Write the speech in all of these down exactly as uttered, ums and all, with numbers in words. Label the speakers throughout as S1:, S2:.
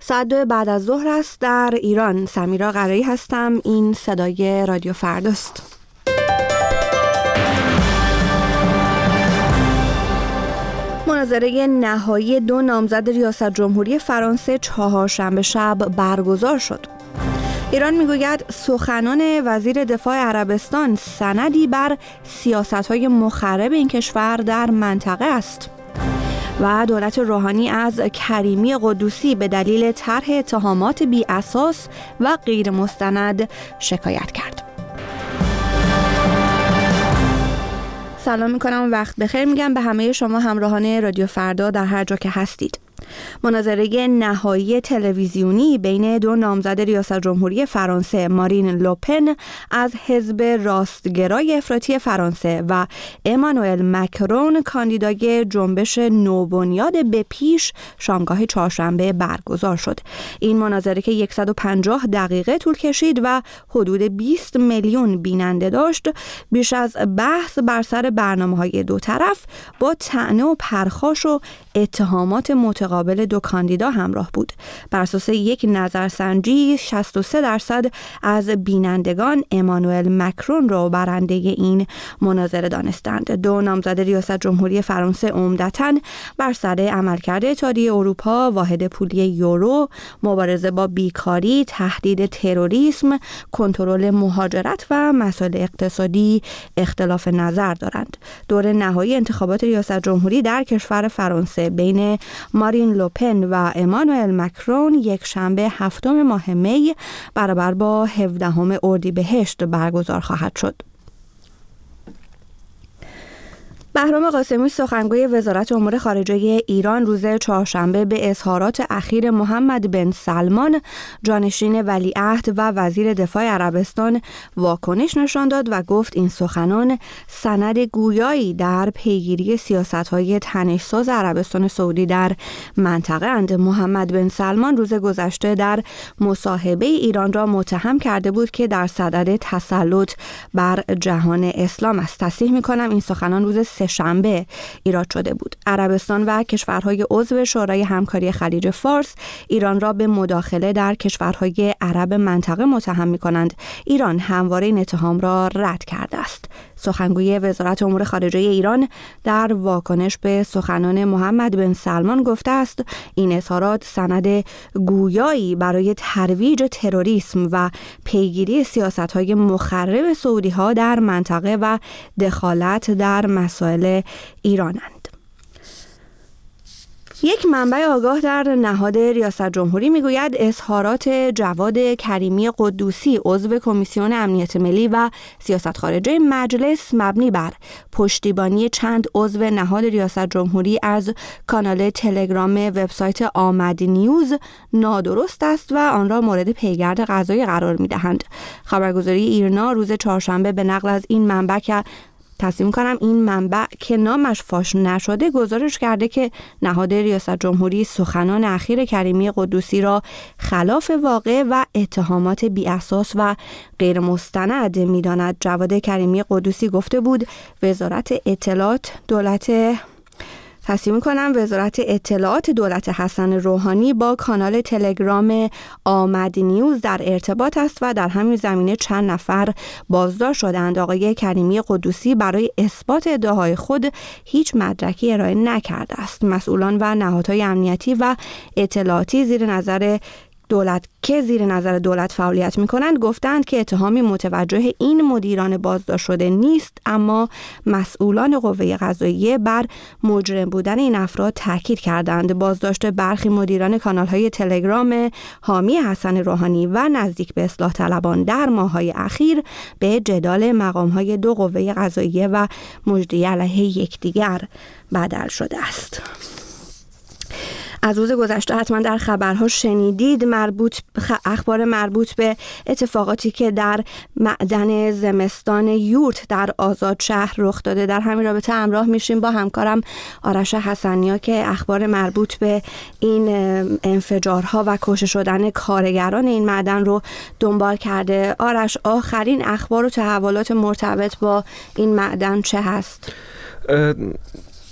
S1: ساعت دو بعد از ظهر است در ایران. سمیرا قرایی هستم. این صدای رادیو فرداست. مناظره نهایی دو نامزد ریاست جمهوری فرانسه چهارشنبه شب برگزار شد. ایران میگوید سخنان وزیر دفاع عربستان سندی بر سیاست‌های مخرب این کشور در منطقه است. و دولت روحانی از کریمی قدوسی به دلیل طرح اتهامات بی اساس و غیر مستند شکایت کرد. سلام میکنم و وقت بخیر میگم به همه شما همراهان رادیو فردا در هر جا که هستید. مناظره نهایی تلویزیونی بین دو نامزد ریاست جمهوری فرانسه مارین لوپن از حزب راستگرای افراطی فرانسه و امانوئل مکرون کاندیدای جنبش نوبنیاد به پیش شامگاه چهارشنبه برگزار شد. این مناظره که صد و پنجاه دقیقه طول کشید و حدود بیست میلیون بیننده داشت، بیش از بحث بر سر برنامه‌های دو طرف با طعنه و پرخاش و اتهامات متقابل دو کاندیدا همراه بود. بر اساس یک نظرسنجی شصت و سه درصد از بینندگان امانوئل مکرون را برنده این مناظره دانستند. دو نامزد ریاست جمهوری فرانسه عمدتاً بر سر عملکرد اتحادیه اروپا، واحد پولی یورو، مبارزه با بیکاری، تهدید تروریسم، کنترل مهاجرت و مسائل اقتصادی اختلاف نظر دارند. دور نهایی انتخابات ریاست جمهوری در کشور فرانسه بین مارین لوپن و امانوئل مکرون یک شنبه هفتم ماه می برابر با هفدهم اردیبهشت برگزار خواهد شد. بهرام قاسمی سخنگوی وزارت امور خارجه ایران روز چهارشنبه به اظهارات اخیر محمد بن سلمان جانشین ولیعهد و وزیر دفاع عربستان واکنش نشان داد و گفت این سخنان سند گویایی در پیگیری سیاست‌های تنش‌ساز عربستان سعودی در منطقه اند. محمد بن سلمان روز گذشته در مصاحبه ایران را متهم کرده بود که در صدد تسلط بر جهان اسلام است. تصحیح می‌کنم این سخنان روز شنبه ایراد شده بود. عربستان و کشورهای عضو شورای همکاری خلیج فارس ایران را به مداخله در کشورهای عرب منطقه متهم می‌کنند. ایران همواره این اتهام را رد کرده است. سخنگوی وزارت امور خارجه ایران در واکنش به سخنان محمد بن سلمان گفته است این اظهارات سند گویایی برای ترویج تروریسم و پیگیری سیاست‌های مخرب سعودی‌ها در منطقه و دخالت در مسائل ایرانند. یک منبع آگاه در نهاد ریاست جمهوری میگوید اظهارات جواد کریمی قدوسی عضو کمیسیون امنیت ملی و سیاست خارجه مجلس مبنی بر پشتیبانی چند عضو نهاد ریاست جمهوری از کانال تلگرام وبسایت آمد نیوز نادرست است و آن را مورد پیگرد قضایی قرار میدهند. خبرگزاری ایرنا روز چهارشنبه به نقل از این منبع که تصمیم کنم این منبع که نامش فاش نشده گزارش کرده که نهاد ریاست جمهوری سخنان اخیر کریمی قدوسی را خلاف واقع و اتهامات بی اساس و غیر مستند می‌داند. جواد کریمی قدوسی گفته بود وزارت اطلاعات دولت تصمیم کنم وزارت اطلاعات دولت حسن روحانی با کانال تلگرام آمد نیوز در ارتباط است و در همین زمینه چند نفر بازداشت شدند. آقای کریمی قدوسی برای اثبات ادعاهای خود هیچ مدرکی ارائه نکرده است. مسئولان و نهادهای امنیتی و اطلاعاتی زیر نظر دولت که زیر نظر دولت فعالیت می‌کنند گفتند که اتهامی متوجه این مدیران بازداشت شده نیست، اما مسئولان قوه قضاییه بر مجرم بودن این افراد تاکید کردند. بازداشت برخی مدیران کانال‌های تلگرام حامی حسن روحانی و نزدیک به اصلاح طلبان در ماه‌های اخیر به جدال مقام‌های دو قوه قضاییه و مجری علیه یکدیگر بدل شده است. از روز گذشته حتما در خبرها شنیدید مربوط اخبار مربوط به اتفاقاتی که در معدن زمستان یورت در آزاد شهر رخ داده. در همین رابطه همراه میشیم با همکارم آرش حسنیا که اخبار مربوط به این انفجارها و کشته شدن کارگران این معدن رو دنبال کرده. آرش، آخرین اخبار و تحولات مرتبط با این معدن چه هست؟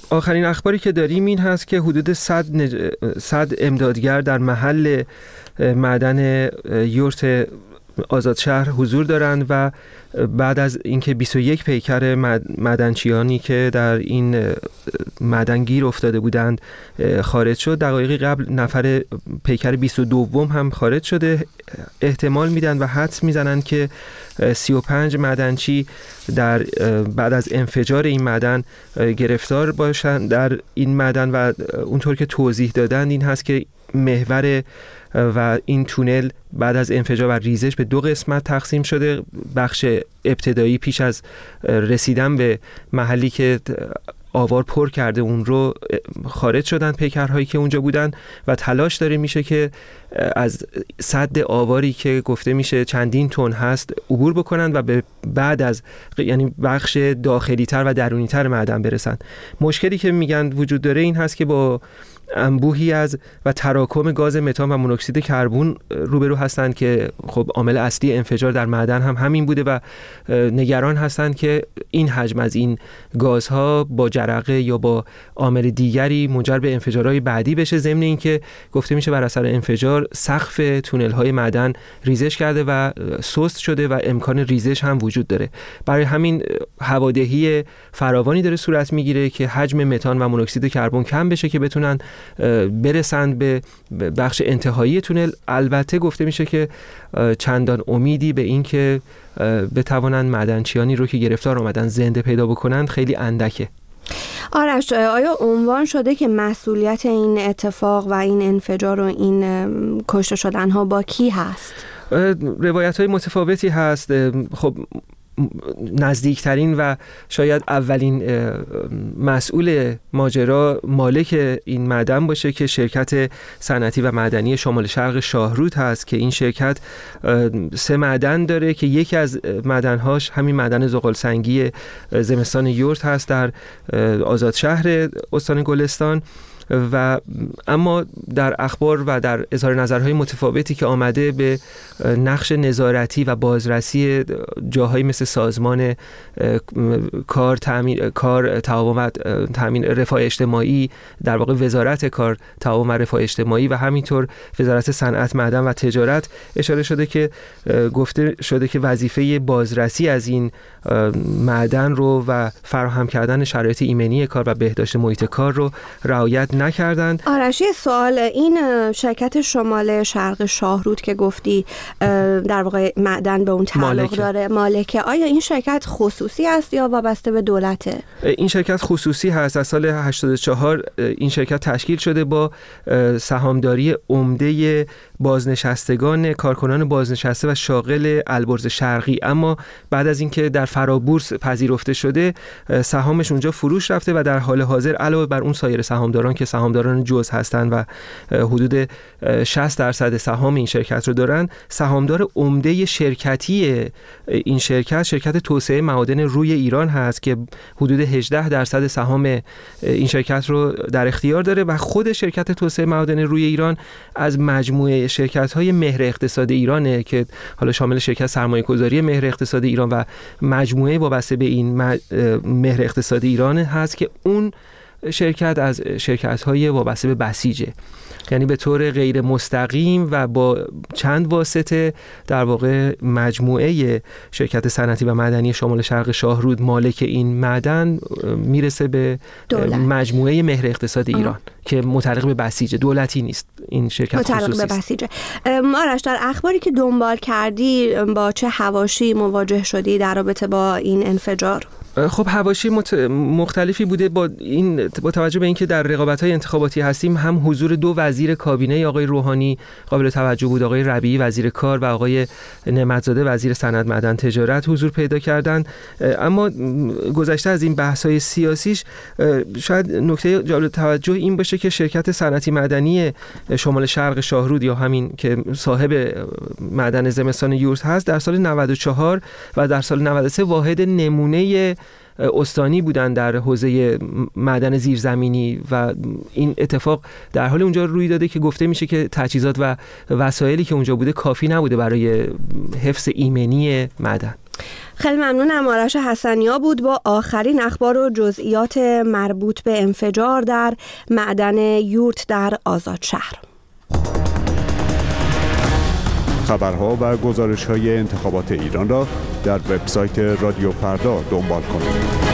S2: آخرین اخباری که داریم این هست که حدود صد, نج... صد امدادگر در محل معدن یورت آزادشهر حضور دارند و بعد از اینکه بیست و یک پیکر معدنچیانی که در این معدن گیر افتاده بودند خارج شد، دقایقی قبل نفر پیکر بیست و دو هم خارج شده. احتمال میدن و حدس میزنن که سی و پنج معدنچی در بعد از انفجار این معدن گرفتار باشن در این معدن و اونطور که توضیح دادن این هست که محور و این تونل بعد از انفجار و ریزش به دو قسمت تقسیم شده. بخش ابتدایی پیش از رسیدن به محلی که آوار پر کرده اون رو خارج شدن پیکرهایی که اونجا بودن و تلاش داره میشه که از سد آواری که گفته میشه چندین تن هست عبور بکنن و به بعد از یعنی بخش داخلی تر و درونی تر معدن برسن. مشکلی که میگن وجود داره این هست که با انبوهی از و تراکم گاز متان و مونوکسید کربن روبرو هستند که خب عامل اصلی انفجار در معدن هم همین بوده و نگران هستند که این حجم از این گازها با جرقه یا با عامل دیگری منجر به انفجارهای بعدی بشه، ضمن اینکه گفته میشه بر اثر انفجار سقف تونل‌های معدن ریزش کرده و سست شده و امکان ریزش هم وجود داره. برای همین هوادهی فراوانی داره صورت میگیره که حجم متان و مونوکسید کربن کم بشه که بتونن برسند به بخش انتهایی تونل. البته گفته میشه که چندان امیدی به این که بتوانند معدنچیانی رو که گرفتار آمدن زنده پیدا بکنند خیلی اندکه.
S1: آرش، آیا عنوان شده که مسئولیت این اتفاق و این انفجار و این کشته شدن ها با کی هست؟
S2: روایت های متفاوتی هست. خب نزدیکترین و شاید اولین مسئول ماجرا مالک این معدن باشه که شرکت صنعتی و معدنی شمال شرق شاهرود هست که این شرکت سه معدن داره که یکی از معدنهاش همین معدن زغال سنگی زمستان یورت هست در آزادشهر استان گلستان. و اما در اخبار و در اظهار نظرهای متفاوتی که آمده به نقش نظارتی و بازرسی جاهایی مثل سازمان کار تامین کار تعاون تامین رفاه اجتماعی، در واقع وزارت کار تعاون رفاه اجتماعی و همینطور وزارت صنعت معدن و تجارت اشاره شده که گفته شده که وظیفه بازرسی از این معدن رو و فراهم کردن شرایط ایمنی کار و بهداشت محیط کار رو رعایت نکردن.
S1: آرش، سوال، این شرکت شمال شرق شاهرود که گفتی در واقع معدن به اون تعلق مالکه. داره مالکه، آیا این شرکت خصوصی است یا وابسته به دولته؟
S2: این شرکت خصوصی هست. از سال هشتاد و چهار این شرکت تشکیل شده با سهامداری عمده بازنشستگان کارکنان بازنشسته و شاغل البرز شرقی، اما بعد از اینکه در فرابورس پذیرفته شده سهامش اونجا فروش رفته و در حال حاضر علاوه بر اون سایر سهامداران که سهامداران جزء هستند و حدود شصت درصد سهام این شرکت رو دارن، سهامدار عمده شرکتی این شرکت شرکت توسعه معادن روی ایران هست که حدود هجده درصد سهام این شرکت رو در اختیار داره و خود شرکت توسعه معادن روی ایران از مجموعه شرکت‌های مهر اقتصاد ایرانه که حالا شامل شرکت سرمایه‌گذاری مهر اقتصاد ایران و مجموعه وابسته به این مهر اقتصاد ایران هست که اون شرکت از شرکت‌های وابسته به بسیجه، یعنی به طور غیر مستقیم و با چند واسطه در واقع مجموعه شرکت صنعتی و معدنی شمال شرق شاهرود مالک این معدن میرسه به دولت. مجموعه مهر اقتصاد ایران آه. که متعلق به بسیجه، دولتی نیست این شرکت خصوصی است.
S1: متعلق به بسیجه. آرش، در اخباری که دنبال کردی با چه حواشی مواجه شدی در رابطه با این انفجار؟
S2: خب حواشی مت... مختلفی بوده با این با توجه به اینکه در رقابت‌های انتخاباتی هستیم، هم حضور دو وزیر کابینه آقای روحانی قابل توجه بود، آقای ربیعی وزیر کار و آقای نعمتزاده وزیر صنعت معدن تجارت حضور پیدا کردند. اما گذشته از این بحث‌های سیاسیش شاید نکته جالب توجه این باشه که شرکت صنعتی معدنی شمال شرق شاهرود یا همین که صاحب معدن زمستان یورت هست در سال نود و چهار و در سال نود و سه واحد نمونه استانی بودن در حوزه معدن زیرزمینی و این اتفاق در حال اونجا روی داده که گفته میشه که تجهیزات و وسایلی که اونجا بوده کافی نبوده برای حفظ ایمنی معدن.
S1: خیلی ممنونم. آرش حسنیا بود با آخرین اخبار و جزئیات مربوط به انفجار در معدن یورت در آزادشهر.
S3: خبرها و گزارش‌های انتخابات ایران را در وبسایت رادیو فردا دنبال کنید.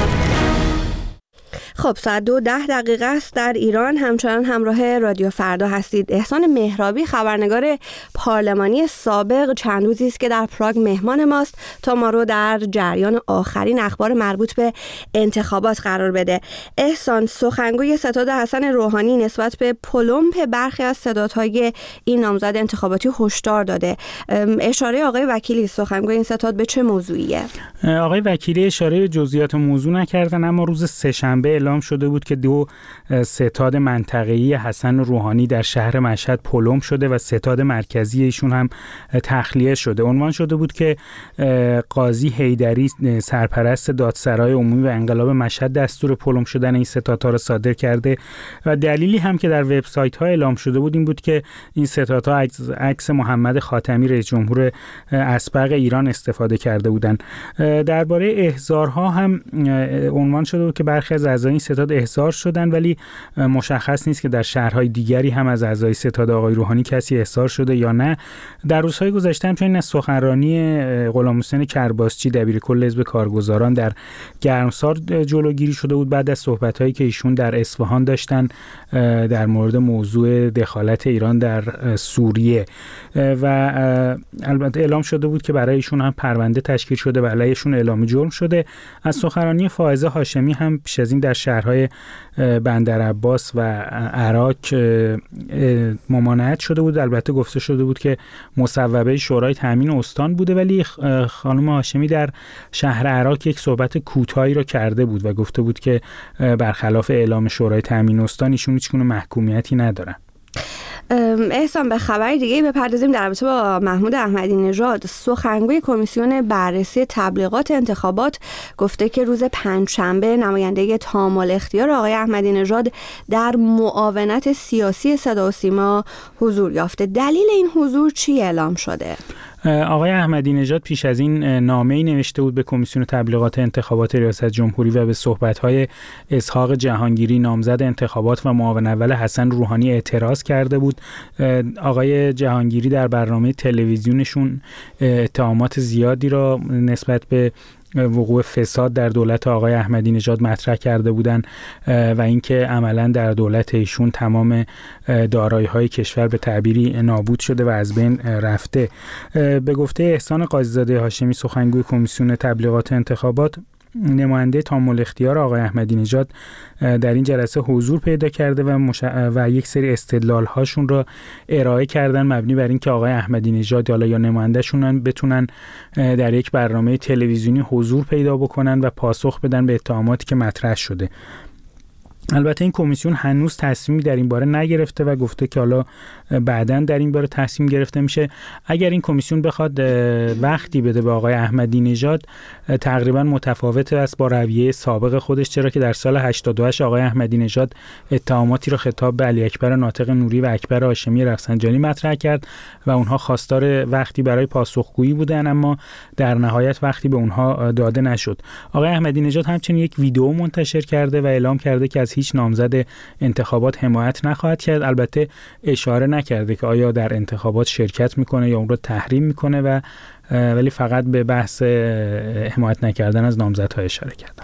S1: خب ساعت دو ده دقیقه است در ایران. همچنان همراه رادیو فردا هستید. احسان مهرابی خبرنگار پارلمانی سابق چند روزی است که در پراگ مهمان ماست تا ما رو در جریان آخرین اخبار مربوط به انتخابات قرار بده. احسان، سخنگوی ستاد حسن روحانی نسبت به پلمپ برخی از ستادهای این نامزد انتخاباتی هشدار داده. اشاره آقای وکیلی سخنگوی این ستاد به چه موضوعیه؟
S4: آقای وکیلی اشاره به جزئیات موضوع نکردن، اما روز سه‌شنبه اعلام شده بود که دو ستاد منطقه‌ای حسن روحانی در شهر مشهد پلمپ شده و ستاد مرکزی ایشون هم تخلیه شده. عنوان شده بود که قاضی حیدری سرپرست دادسرای عمومی و انقلاب مشهد دستور پلمپ شدن این ستادها را صادر کرده و دلیلی هم که در وبسایت‌ها اعلام شده بود این بود که این ستادها عکس محمد خاتمی رئیس جمهور اسبق ایران استفاده کرده بودند. درباره احضارها هم عنوان شده بود که برخی از اعضای این ستاد احضار شدن، ولی مشخص نیست که در شهرهای دیگری هم از اعضای ستاد آقای روحانی کسی احضار شده یا نه. در روزهای گذشته همچنین از سخنرانی غلام حسین کرباسچی دبیرکل حزب کارگزاران در گرمسار جلوگیری شده بود بعد از صحبت‌هایی که ایشون در اصفهان داشتن در مورد موضوع دخالت ایران در سوریه و البته اعلام شده بود که برای ایشون هم پرونده تشکیل شده و علیهشون اعلام جرم شده. از سخنرانی فائزه هاشمی هم پیش از این در شهرهای بندرعباس و عراق ممانعت شده بود. البته گفته شده بود که مصوبه شورای تامین استان بوده، ولی خانم هاشمی در شهر عراق یک صحبت کوتاهی را کرده بود و گفته بود که برخلاف اعلام شورای تامین استان ایشون هیچگونه محکومیتی ندارن.
S1: احسان، به خبر دیگه بپردازیم در رابطه با محمود احمدی نژاد. سخنگوی کمیسیون بررسی تبلیغات انتخابات گفته که روز پنجشنبه نماینده تام الاختیار آقای احمدی نژاد در معاونت سیاسی صدا و سیما حضور یافته. دلیل این حضور چی اعلام شده؟
S4: آقای احمدی نژاد پیش از این نامه‌ای نوشته بود به کمیسیون تبلیغات انتخابات ریاست جمهوری و به صحبت‌های اسحاق جهانگیری نامزد انتخابات و معاون اول حسن روحانی اعتراض کرده بود. آقای جهانگیری در برنامه تلویزیونشون اتهامات زیادی را نسبت به وقوع فساد در دولت آقای احمدی نژاد مطرح کرده بودند و اینکه عملاً در دولت ایشون تمام دارایی‌های کشور به تعبیری نابود شده و از بین رفته. به گفته احسان قاضی‌زاده هاشمی سخنگوی کمیسیون تبلیغات انتخابات، نماینده تام الاختیار آقای احمدی نژاد در این جلسه حضور پیدا کرده و, مش... و یک سری استدلال هاشون را ارائه کردن مبنی بر اینکه آقای احمدی نژاد یا یا نماینده‌شون بتونن در یک برنامه تلویزیونی حضور پیدا بکنن و پاسخ بدن به اتهاماتی که مطرح شده. البته این کمیسیون هنوز تصمیمی در این باره نگرفته و گفته که حالا بعداً در این باره تصمیم گرفته میشه. اگر این کمیسیون بخواد وقتی بده به آقای احمدی نژاد تقریبا متفاوت است با رویه سابق خودش، چرا که در سال هشتاد و هشت آقای احمدی نژاد اتهاماتی را خطاب به علی اکبر ناطق نوری و اکبر هاشمی رفسنجانی مطرح کرد و اونها خواستار وقتی برای پاسخگویی بودن، اما در نهایت وقتی به اونها داده نشد. آقای احمدی نژاد همچنین یک ویدیو منتشر کرده و اعلام کرده که از هیچ نامزد انتخابات حمایت نخواهد کرد. البته اشاره نکرده که آیا در انتخابات شرکت میکنه یا اون رو تحریم میکنه و ولی فقط به بحث حمایت نکردن از نامزدها اشاره کردم.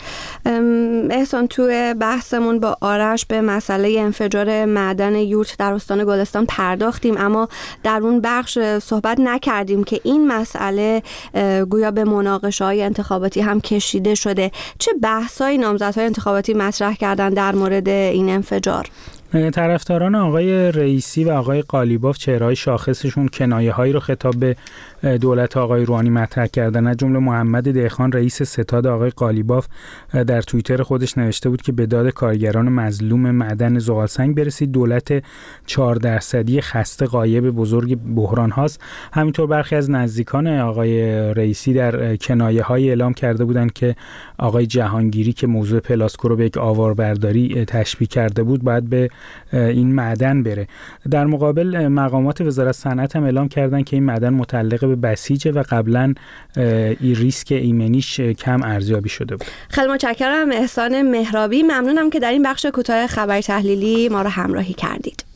S1: احسان، توی بحثمون با آرش به مسئله انفجار معدن یورت در استان گلستان پرداختیم، اما در اون بخش صحبت نکردیم که این مسئله گویا به مناقشه‌های انتخاباتی هم کشیده شده. چه بحث‌های نامزدهای انتخاباتی مطرح کردن در مورد این انفجار؟
S4: طرفداران آقای رئیسی و آقای قالیباف چهره‌های شاخصشون کنایه‌هایی رو خطاب به دولت آقای روحانی مطرح کردن. از جمله محمد دهخان رئیس ستاد آقای قالیباف در توییتر خودش نوشته بود که به داد کارگران مظلوم معدن زغالسنگ برسید. دولت چهار درصدی خسته غایب بزرگ بحران هاست. همینطور برخی از نزدیکان آقای رئیسی در کنایه‌های اعلام کرده بودند که آقای جهانگیری که موضوع پلاسکو رو به یک آواربرداری تشبیه کرده بود باید به این معدن بره. در مقابل مقامات وزارت صنعت هم اعلام کردن که این معدن متعلق به بسیجه و قبلا این ریسک ایمنیش کم ارزیابی شده بود.
S1: خیلی متشکرم احسان مهرابی، ممنونم که در این بخش کوتاه خبر تحلیلی ما رو همراهی کردید.